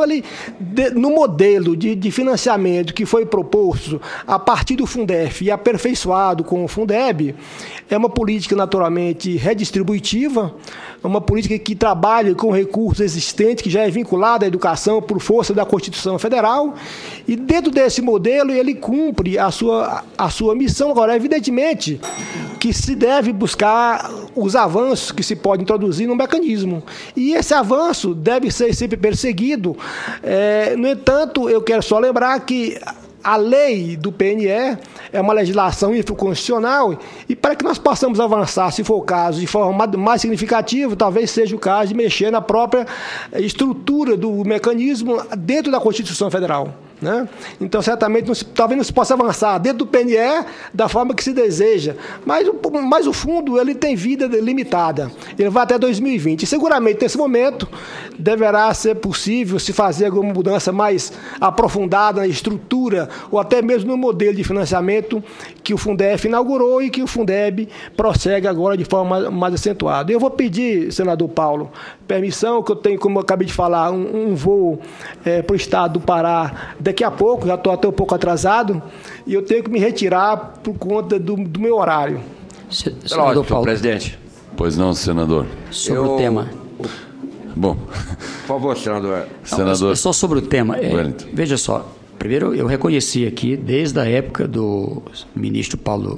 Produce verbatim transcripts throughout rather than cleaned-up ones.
ele, de, no modelo de, de financiamento que foi proposto a partir do Fundef e aperfeiçoado com o Fundeb, é uma política naturalmente redistributiva, uma política que trabalha com recursos existentes, que já é vinculada à educação por força da Constituição Federal, e dentro desse modelo ele cumpre a sua, a sua missão. Agora, evidentemente que se deve buscar os avanços que se pode introduzir no mecanismo, e esse avanço deve ser sempre perseguido. É, no entanto, eu quero só lembrar que a lei do P N E é uma legislação infraconstitucional, e para que nós possamos avançar, se for o caso, de forma mais significativa, talvez seja o caso de mexer na própria estrutura do mecanismo dentro da Constituição Federal, né? Então, certamente, não se, talvez não se possa avançar dentro do P N E da forma que se deseja, mas, mas o fundo ele tem vida limitada, ele vai até dois mil e vinte, e seguramente, nesse momento, deverá ser possível se fazer alguma mudança mais aprofundada na estrutura, ou até mesmo no modelo de financiamento que o Fundef inaugurou e que o Fundeb prossegue agora de forma mais, mais acentuada. Eu vou pedir, senador Paulo, permissão, que eu tenho, como eu acabei de falar, um, um voo é, para o estado do Pará daqui a pouco, já estou até um pouco atrasado, e eu tenho que me retirar por conta do, do meu horário. Senador Paulo. Presidente. Pois não, senador. Sobre eu... o tema. Bom. Por favor, senador. Senador. Não, só sobre o tema. É, veja só, primeiro eu reconheci aqui, desde a época do ministro Paulo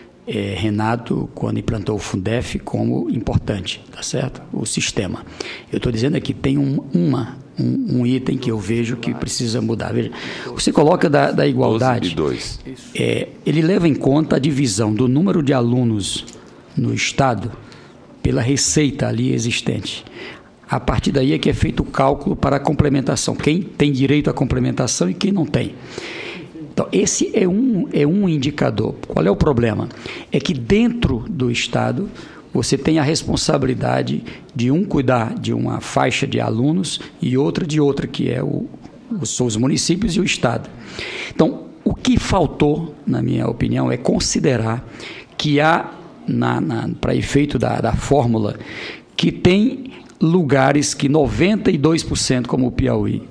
é, Renato, quando implantou o Fundef, como importante, tá certo? O sistema. Eu estou dizendo aqui, tem um, uma, um, um item que eu vejo que precisa mudar. Veja, você coloca da, da igualdade, doze e dois. É, ele leva em conta a divisão do número de alunos no Estado pela receita ali existente. A partir daí é que é feito o cálculo para a complementação. Quem tem direito à complementação e quem não tem. Então, esse é um, é um indicador. Qual é o problema? É que dentro do Estado você tem a responsabilidade de um cuidar de uma faixa de alunos e outra de outra, que é o, são os municípios e o Estado. Então, o que faltou, na minha opinião, é considerar que há, na, na, para efeito da, da fórmula, que tem lugares que noventa e dois por cento, como o Piauí,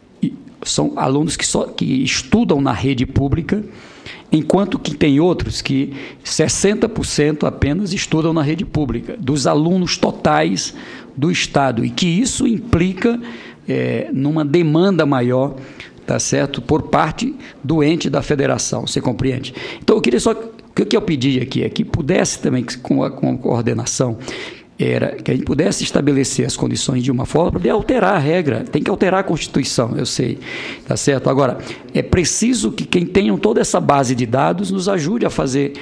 são alunos que, só, que estudam na rede pública, enquanto que tem outros que sessenta por cento apenas estudam na rede pública, dos alunos totais do Estado, e que isso implica é, numa demanda maior, tá certo, por parte do ente da federação, você compreende? Então, eu queria só, o que eu pedi aqui é que pudesse também, com a, com a coordenação, era que a gente pudesse estabelecer as condições de uma forma para poder alterar a regra. Tem que alterar a Constituição, eu sei, tá certo? Agora, é preciso que quem tenha toda essa base de dados nos ajude a fazer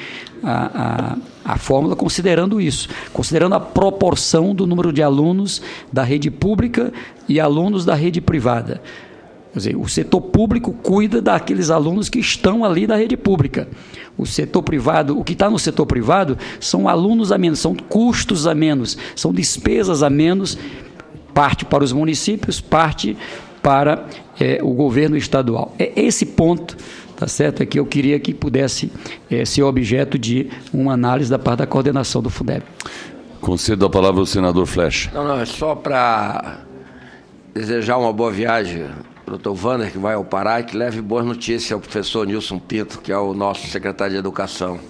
a, a, a fórmula considerando isso, considerando a proporção do número de alunos da rede pública e alunos da rede privada. Quer dizer, o setor público cuida daqueles alunos que estão ali da rede pública. O setor privado, o que está no setor privado são alunos a menos, são custos a menos, são despesas a menos, parte para os municípios, parte para é, o governo estadual. É esse ponto, tá certo, é que eu queria que pudesse é, ser objeto de uma análise da parte da coordenação do Fundeb. Concedo a palavra ao senador Flecha. Não, não, é só para desejar uma boa viagem, doutor Vander, que vai ao Pará, e que leve boas notícias ao professor Nilson Pinto, que é o nosso secretário de Educação.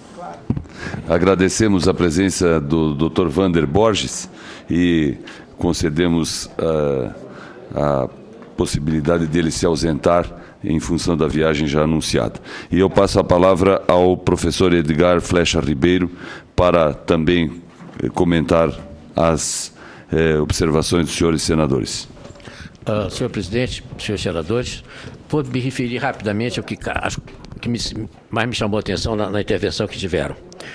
Agradecemos a presença do doutor Vander Borges e concedemos uh, a possibilidade dele se ausentar em função da viagem já anunciada. E eu passo a palavra ao professor Edgar Flecha Ribeiro para também eh, comentar as eh, observações dos senhores senadores. Uh, senhor presidente, senhores senadores, vou me referir rapidamente ao que, acho, que me, mais me chamou a atenção na, na intervenção que tiveram.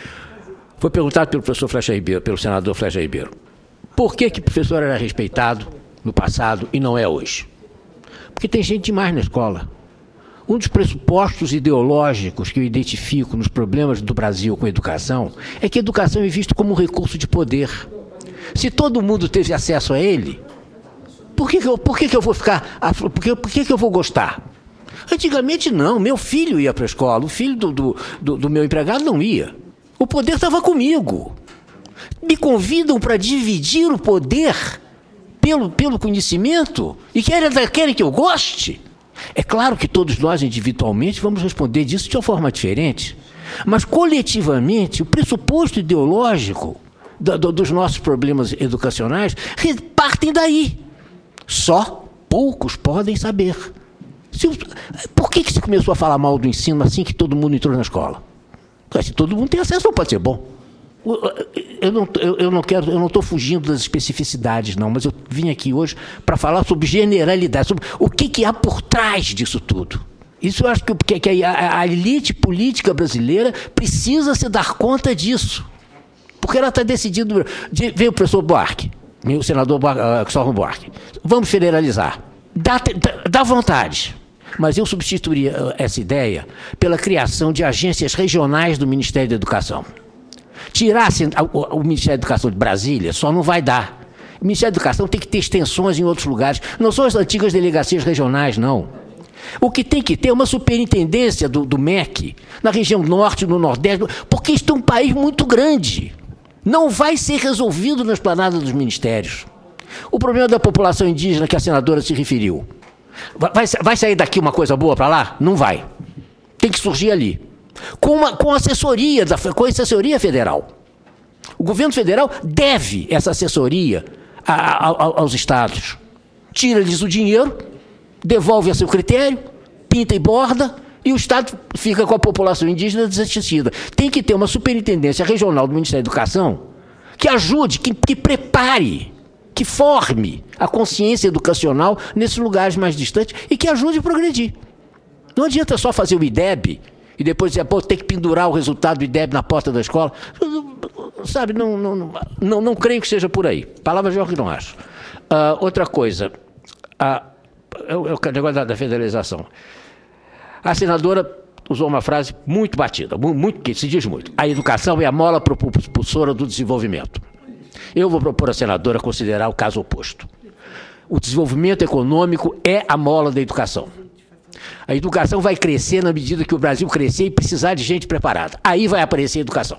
Foi perguntado pelo professor Flecha Ribeiro, pelo senador Flecha Ribeiro, por que que o professor era respeitado no passado e não é hoje? Porque tem gente demais na escola. Um dos pressupostos ideológicos que eu identifico nos problemas do Brasil com a educação é que a educação é vista como um recurso de poder. Se todo mundo teve acesso a ele, Por que que eu, por que que eu vou ficar... Por que, por que que eu vou gostar? Antigamente não, meu filho ia para a escola, o filho do, do, do, do meu empregado não ia. O poder estava comigo. Me convidam para dividir o poder pelo, pelo conhecimento e querem, querem que eu goste. É claro que todos nós, individualmente, vamos responder disso de uma forma diferente, mas, coletivamente, o pressuposto ideológico do, do, dos nossos problemas educacionais partem daí. Só poucos podem saber. Se, por que, que se começou a falar mal do ensino assim que todo mundo entrou na escola? Se todo mundo tem acesso, não pode ser bom. Eu não, eu, eu não quero, eu não estou fugindo das especificidades, não, mas eu vim aqui hoje para falar sobre generalidade, sobre o que, que há por trás disso tudo. Isso eu acho que, que a, a elite política brasileira precisa se dar conta disso. Porque ela está decidindo. De, veio o professor Buarque, o senador uh, Cristóvão Buarque. Vamos federalizar. Dá, dá, dá vontade. Mas eu substituiria essa ideia pela criação de agências regionais do Ministério da Educação. Tirar o Ministério da Educação de Brasília só não vai dar. O Ministério da Educação tem que ter extensões em outros lugares. Não são as antigas delegacias regionais, não. O que tem que ter é uma superintendência do, do M E C, na região norte, no nordeste, porque isto é um país muito grande. Não vai ser resolvido na esplanada dos ministérios. O problema da população indígena que a senadora se referiu. Vai, vai sair daqui uma coisa boa para lá? Não vai. Tem que surgir ali. Com, uma, com assessoria, da, com assessoria federal. O governo federal deve essa assessoria a, a, aos estados. Tira-lhes o dinheiro, devolve a seu critério, pinta e borda, e o estado fica com a população indígena desassistida. Tem que ter uma superintendência regional do Ministério da Educação que ajude, que, que prepare, que forme a consciência educacional nesses lugares mais distantes e que ajude a progredir. Não adianta só fazer o I D E B e depois dizer, pô, tem que pendurar o resultado do I D E B na porta da escola. Sabe, não, não, não, não creio que seja por aí. Palavra de ordem, não acho. Uh, outra coisa, uh, é o negócio da, da federalização. A senadora usou uma frase muito batida, muito, que se diz muito. A educação é a mola propulsora do desenvolvimento. Eu vou propor à senadora considerar o caso oposto. O desenvolvimento econômico é a mola da educação. A educação vai crescer na medida que o Brasil crescer e precisar de gente preparada. Aí vai aparecer a educação.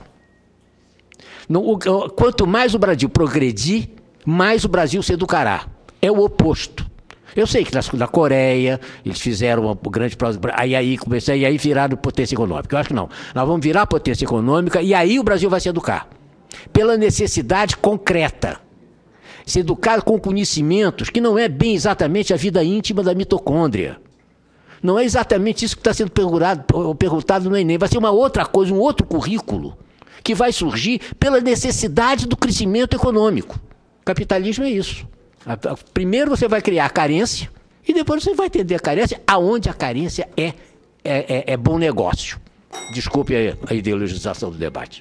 No, o, quanto mais o Brasil progredir, mais o Brasil se educará. É o oposto. Eu sei que na, na Coreia eles fizeram uma grande... Aí, aí, comecei, aí viraram potência econômica. Eu acho que não. Nós vamos virar potência econômica e aí o Brasil vai se educar. Pela necessidade concreta. Se educar com conhecimentos que não é bem exatamente a vida íntima da mitocôndria. Não é exatamente isso que está sendo perguntado, perguntado no Enem. Vai ser uma outra coisa, um outro currículo que vai surgir pela necessidade do crescimento econômico. Capitalismo é isso. Primeiro você vai criar a carência e depois você vai entender a carência aonde a carência é, é, é, é bom negócio. Desculpe a, a ideologização do debate.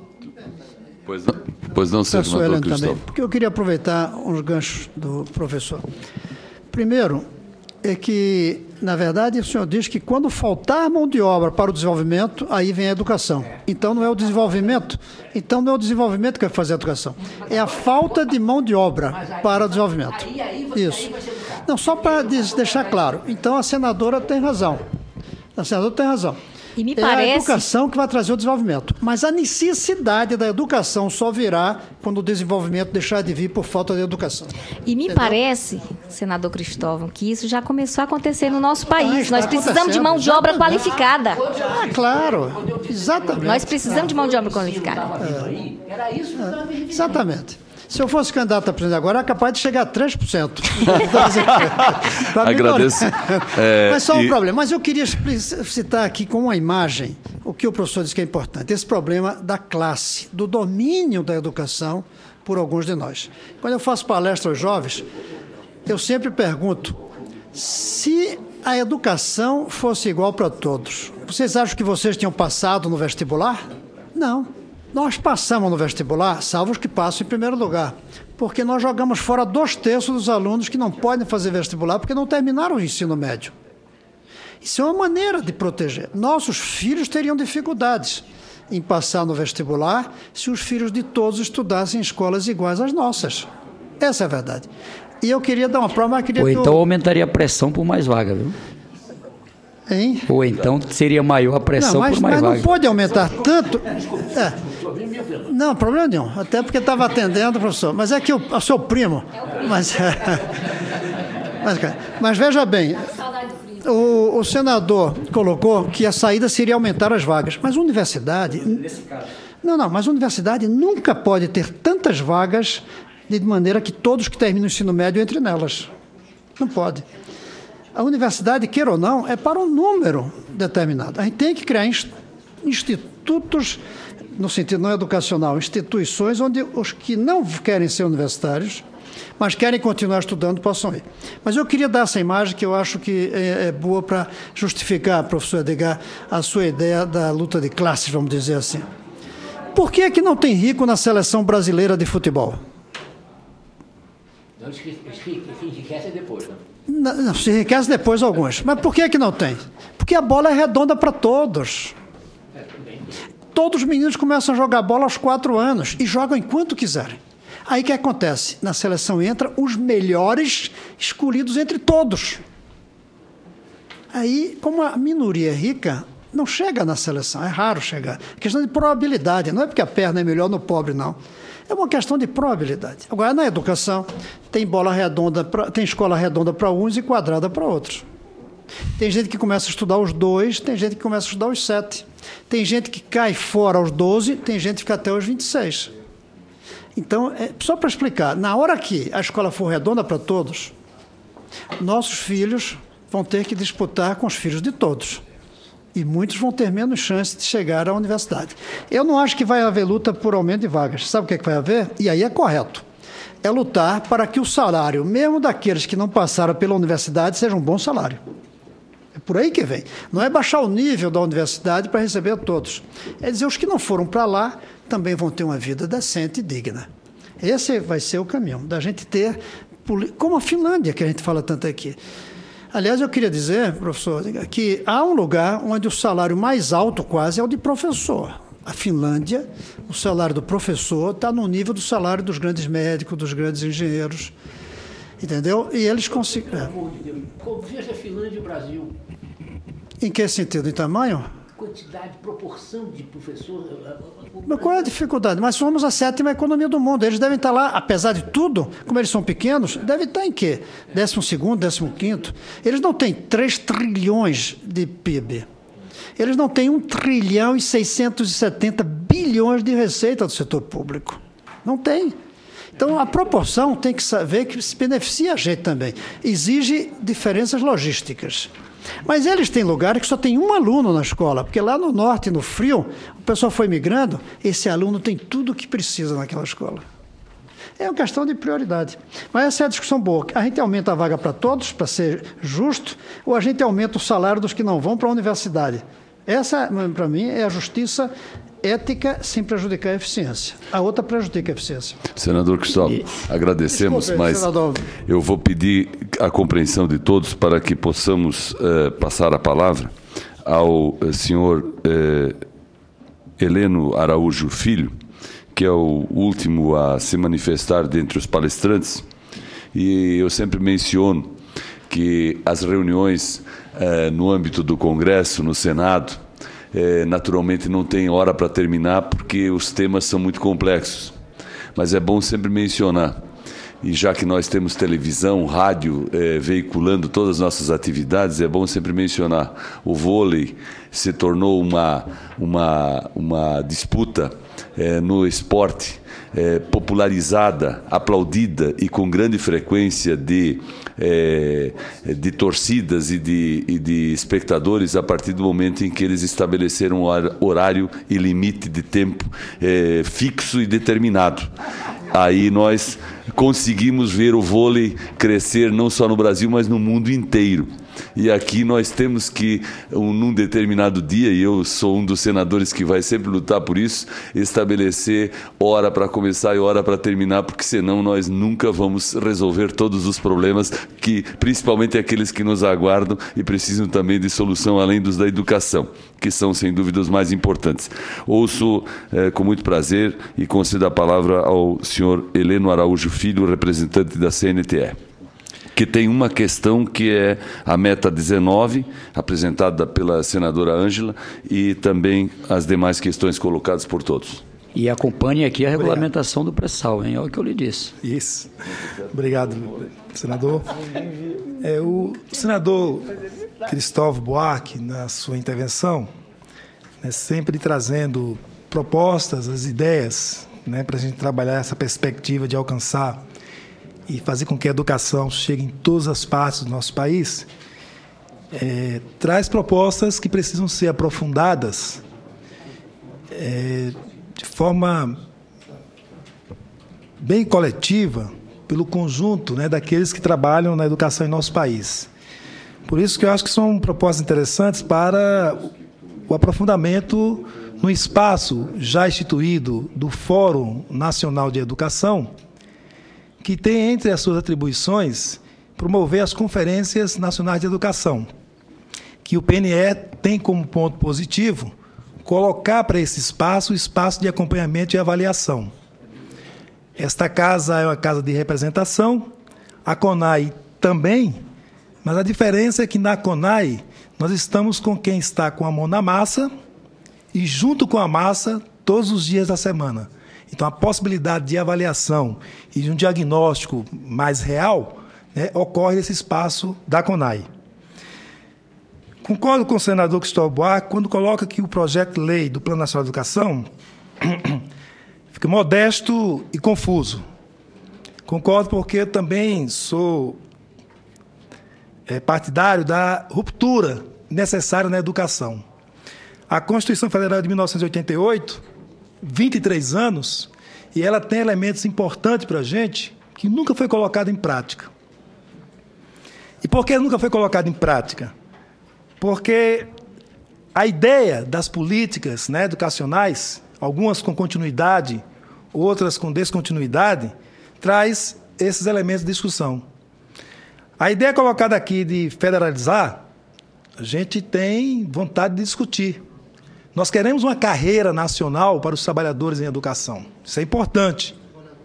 Pois não, pois não senador Cristóvão. Porque eu queria aproveitar uns ganchos do professor. Primeiro, é que, na verdade, o senhor diz que quando faltar mão de obra para o desenvolvimento, aí vem a educação. Então não é o desenvolvimento, então não é o desenvolvimento que vai fazer a educação. É a falta de mão de obra para o desenvolvimento. Isso. Não, só para deixar claro. Então a senadora tem razão. A senadora tem razão. E me é parece... a educação que vai trazer o desenvolvimento. Mas a necessidade da educação só virá quando o desenvolvimento deixar de vir por falta de educação. E me Entendeu? parece, senador Cristóvão, que isso já começou a acontecer no nosso país. Ah, Nós precisamos de mão de obra qualificada. Ah, claro. Exatamente. Nós precisamos de mão de obra qualificada. É. Era isso que estava é. Exatamente. Se eu fosse candidato a presidente agora, era capaz de chegar a três por cento. Agradeço. É, Mas só um e... problema. Mas eu queria citar aqui com uma imagem o que o professor disse que é importante. Esse problema da classe, do domínio da educação por alguns de nós. Quando eu faço palestra aos jovens, eu sempre pergunto, se a educação fosse igual para todos, vocês acham que vocês tinham passado no vestibular? Não. Nós passamos no vestibular, salvo os que passam em primeiro lugar, porque nós jogamos fora dois terços dos alunos que não podem fazer vestibular porque não terminaram o ensino médio. Isso é uma maneira de proteger. Nossos filhos teriam dificuldades em passar no vestibular se os filhos de todos estudassem em escolas iguais às nossas. Essa é a verdade. E eu queria dar uma prova, mas queria... Ou então eu... aumentaria a pressão por mais vaga, viu? Hein? Ou então seria maior a pressão não, mas, por mais mas vaga. Mas não pode aumentar tanto... É. problema nenhum, Pedro. Não, problema nenhum. Até porque estava atendendo, professor. Mas é que o, o seu primo. É o primo. Mas, mas, mas veja bem, o, o senador colocou que a saída seria aumentar as vagas. Mas a universidade. Nesse caso. Não, não, mas a universidade nunca pode ter tantas vagas de maneira que todos que terminam o ensino médio entrem nelas. Não pode. A universidade, queira ou não, é para um número determinado. A gente tem que criar institutos, no sentido não educacional, instituições onde os que não querem ser universitários, mas querem continuar estudando, possam ir. Mas eu queria dar essa imagem que eu acho que é, é boa para justificar, professor Edgar, a sua ideia da luta de classes, vamos dizer assim. Por que é que não tem rico na seleção brasileira de futebol? Não, se enriquece depois, né? Não, não, se enriquece depois alguns. Mas por que é que não tem? Porque a bola é redonda para todos. Todos os meninos começam a jogar bola aos quatro anos e jogam enquanto quiserem. Aí o que acontece? Na seleção entra os melhores escolhidos entre todos. Aí, como a minoria é rica, não chega na seleção, é raro chegar. É questão de probabilidade, não é porque a perna é melhor no pobre, não. É uma questão de probabilidade. Agora, na educação, tem bola redonda, pra, tem escola redonda para uns e quadrada para outros. Tem gente que começa a estudar os dois, tem gente que começa a estudar os sete. Tem gente que cai fora aos doze, tem gente que fica até os vinte e seis. Então, é, só para explicar, na hora que a escola for redonda para todos, nossos filhos vão ter que disputar com os filhos de todos. E muitos vão ter menos chance de chegar à universidade. Eu não acho que vai haver luta por aumento de vagas. Sabe o que é que vai haver? E aí é correto. É lutar para que o salário, mesmo daqueles que não passaram pela universidade, seja um bom salário. É por aí que vem. Não é baixar o nível da universidade para receber a todos. É dizer, os que não foram para lá também vão ter uma vida decente e digna. Esse vai ser o caminho, da gente ter, como a Finlândia, que a gente fala tanto aqui. Aliás, eu queria dizer, professor, que há um lugar onde o salário mais alto quase é o de professor. A Finlândia, o salário do professor está no nível do salário dos grandes médicos, dos grandes engenheiros. Entendeu? E eles conseguem... Como veja a Finlândia e o Brasil? Em que sentido? Em tamanho? Quantidade, proporção de professores. Mas qual é a dificuldade? Mas somos a sétima economia do mundo. Eles devem estar lá, apesar de tudo, como eles são pequenos, devem estar em quê? Décimo segundo, décimo quinto. Eles não têm três trilhões de P I B. Eles não têm um trilhão e seiscentos e setenta bilhões de receita do setor público. Não tem. Então, a proporção tem que saber que se beneficia a gente também. Exige diferenças logísticas. Mas eles têm lugares que só tem um aluno na escola, porque lá no norte, no frio, o pessoal foi migrando, esse aluno tem tudo o que precisa naquela escola. É uma questão de prioridade. Mas essa é a discussão boa. A gente aumenta a vaga para todos, para ser justo, ou a gente aumenta o salário dos que não vão para a universidade. Essa, para mim, é a justiça ética sem prejudicar a eficiência. A outra prejudica a eficiência. Senador Cristóvão, agradecemos, Desculpe, mas senador. Eu vou pedir a compreensão de todos para que possamos uh, passar a palavra ao uh, senhor uh, Heleno Araújo Filho, que é o último a se manifestar dentre os palestrantes. E eu sempre menciono que as reuniões uh, no âmbito do Congresso, no Senado, É, naturalmente não tem hora para terminar porque os temas são muito complexos, mas é bom sempre mencionar, e já que nós temos televisão, rádio é, veiculando todas as nossas atividades, é bom sempre mencionar, o vôlei se tornou uma, uma, uma disputa é, no esporte é, popularizada, aplaudida e com grande frequência de É, de torcidas e de, e de espectadores a partir do momento em que eles estabeleceram um horário e limite de tempo é, fixo e determinado. Aí nós conseguimos ver o vôlei crescer não só no Brasil, mas no mundo inteiro. E aqui nós temos que, um, num determinado dia, e eu sou um dos senadores que vai sempre lutar por isso, estabelecer hora para começar e hora para terminar, porque senão nós nunca vamos resolver todos os problemas, que, principalmente aqueles que nos aguardam e precisam também de solução, além dos da educação, que são, sem dúvida, os mais importantes. Ouço eh, com muito prazer e concedo a palavra ao senhor Heleno Araújo Filho, representante da C N T E, que tem uma questão que é a meta dezenove, apresentada pela senadora Ângela, e também as demais questões colocadas por todos. E acompanhe aqui a regulamentação do pré-sal, hein? Olha o que eu lhe disse. Isso. Obrigado, senador. É, o senador Cristóvão Buarque, na sua intervenção, né, sempre trazendo propostas, as ideias, né, para a gente trabalhar essa perspectiva de alcançar e fazer com que a educação chegue em todas as partes do nosso país, é, traz propostas que precisam ser aprofundadas é, de forma bem coletiva pelo conjunto, né, daqueles que trabalham na educação em nosso país. Por isso que eu acho que são propostas interessantes para o aprofundamento no espaço já instituído do Fórum Nacional de Educação, que tem entre as suas atribuições promover as Conferências Nacionais de Educação, que o P N E tem como ponto positivo colocar para esse espaço o espaço de acompanhamento e avaliação. Esta casa é uma casa de representação, a CONAI também, mas a diferença é que na CONAI nós estamos com quem está com a mão na massa e junto com a massa todos os dias da semana. Então, a possibilidade de avaliação e de um diagnóstico mais real, né, ocorre nesse espaço da CONAI. Concordo com o senador Cristóvão Buarque quando coloca que o projeto de lei do Plano Nacional de Educação fica modesto e confuso. Concordo porque eu também sou é, partidário da ruptura necessária na educação. A Constituição Federal de mil novecentos e oitenta e oito, vinte e três anos, e ela tem elementos importantes para a gente que nunca foi colocado em prática. E por que nunca foi colocado em prática? Porque a ideia das políticas, né, educacionais, algumas com continuidade, outras com descontinuidade, traz esses elementos de discussão. A ideia colocada aqui de federalizar, a gente tem vontade de discutir. Nós queremos uma carreira nacional para os trabalhadores em educação. Isso é importante.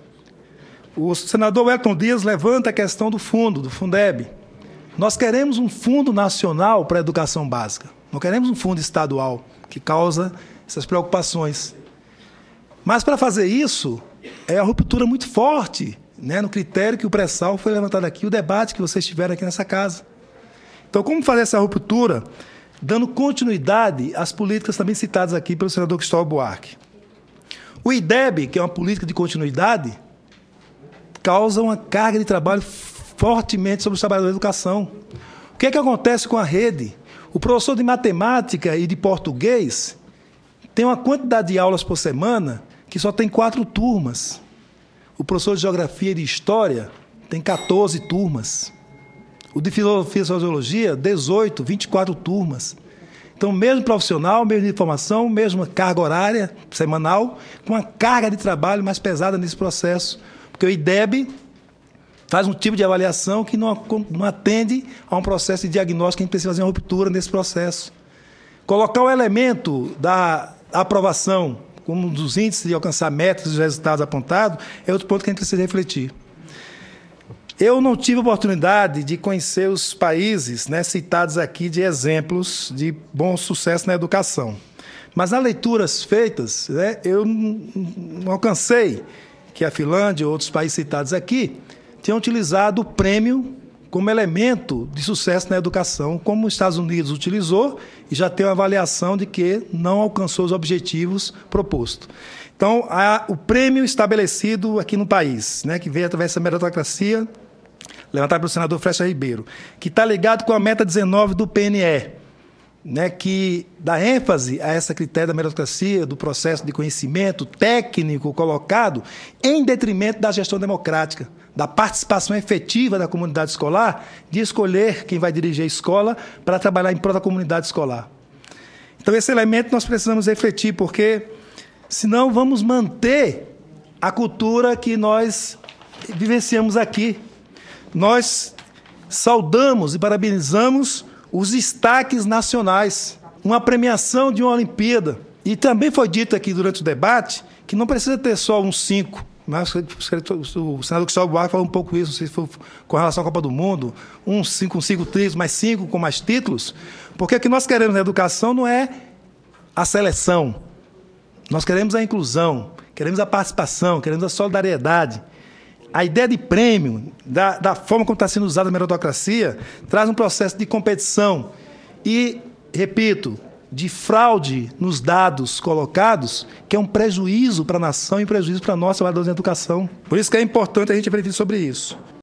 O senador Wellington Dias levanta a questão do fundo, do Fundeb. Nós queremos um fundo nacional para a educação básica. Não queremos um fundo estadual que causa essas preocupações. Mas, para fazer isso, é a ruptura muito forte, né, no critério que o pré-sal foi levantado aqui, o debate que vocês tiveram aqui nessa casa. Então, como fazer essa ruptura, dando continuidade às políticas também citadas aqui pelo senador Cristóvão Buarque? O I D E B, que é uma política de continuidade, causa uma carga de trabalho fortemente sobre os trabalhadores da educação. O que é que acontece com a rede? O professor de matemática e de português tem uma quantidade de aulas por semana que só tem quatro turmas. O professor de geografia e de história tem quatorze turmas. O de filosofia e sociologia, dezoito, vinte e quatro turmas. Então, mesmo profissional, mesmo de formação, mesma carga horária semanal, com uma carga de trabalho mais pesada nesse processo. Porque o I D E B faz um tipo de avaliação que não, não atende a um processo de diagnóstico, que a gente precisa fazer uma ruptura nesse processo. Colocar o elemento da aprovação como um dos índices de alcançar metas e resultados apontados é outro ponto que a gente precisa refletir. Eu não tive oportunidade de conhecer os países, né, citados aqui de exemplos de bom sucesso na educação. Mas nas leituras feitas, né, eu não alcancei que a Finlândia e outros países citados aqui tenham utilizado o prêmio como elemento de sucesso na educação, como os Estados Unidos utilizou e já tem uma avaliação de que não alcançou os objetivos propostos. Então, há o prêmio estabelecido aqui no país, né, que veio através dessa meritocracia, levantado pelo senador Flecha Ribeiro, que está ligado com a meta dezenove do P N E, né, que dá ênfase a essa critério da meritocracia, do processo de conhecimento técnico colocado em detrimento da gestão democrática, da participação efetiva da comunidade escolar, de escolher quem vai dirigir a escola para trabalhar em prol da comunidade escolar. Então, esse elemento nós precisamos refletir, porque senão vamos manter a cultura que nós vivenciamos aqui. Nós saudamos e parabenizamos os destaques nacionais, uma premiação de uma Olimpíada. E também foi dito aqui durante o debate que não precisa ter só uns cinco. Mas o senador Cristóvão Buarque falou um pouco isso, não sei se foi com relação à Copa do Mundo, uns cinco, cinco títulos, mais cinco com mais títulos, porque o que nós queremos na educação não é a seleção, nós queremos a inclusão, queremos a participação, queremos a solidariedade. A ideia de prêmio, da, da forma como está sendo usada a meritocracia, traz um processo de competição e, repito, de fraude nos dados colocados, que é um prejuízo para a nação e um prejuízo para nós, trabalhadores da educação. Por isso que é importante a gente refletir sobre isso.